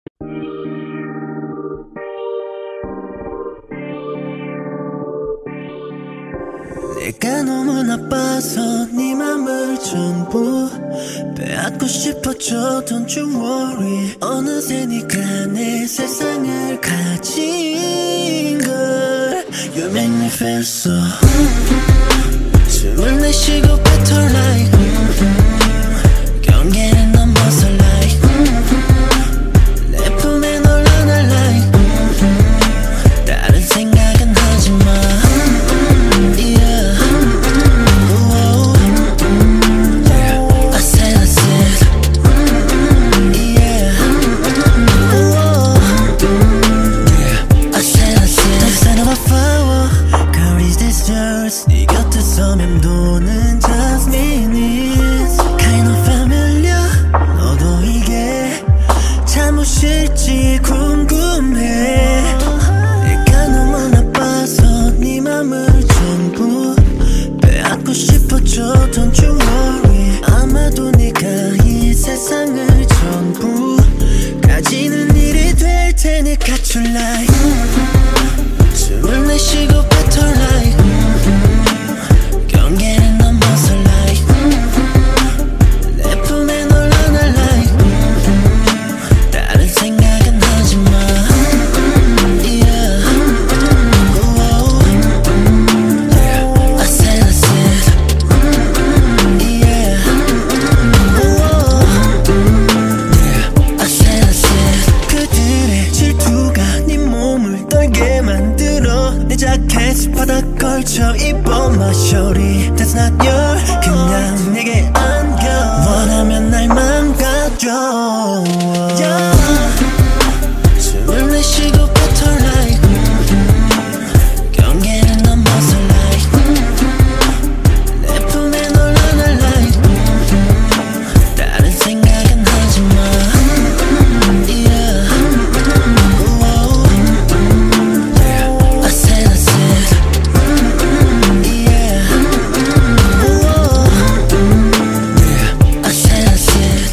내가 너무 나빠서 네 맘을 전부 빼앗고 싶어져. Don't you worry. 어느새 네가 내 세상을 가진 걸. You make me feel so. 숨을 내쉬고 battle like 경계를 넘어서 like 내 품에 널 안아 like 다른 생각은 하지마. 네 곁에서 맴도는 jasmine is kind of familiar. 너도 이게 잠옷일지 궁금해. 내가 너무 나빠서 네 맘을 전부 빼앗고 싶어져. Don't you worry. 아마도 네가 이 세상을 전부 가지는 일이 될 테니까 tonight. 숨을 내쉬고 battle like 경계를 넘어서 like 내 품에 널 안아 like 다른 생각은 하지마. Yeah. I said yeah. I said 그들의 질투가 네 몸을 떨게 만들어. 내 자켓 바닥 걸쳐 입어 my shorty. That's not your. 그냥 내게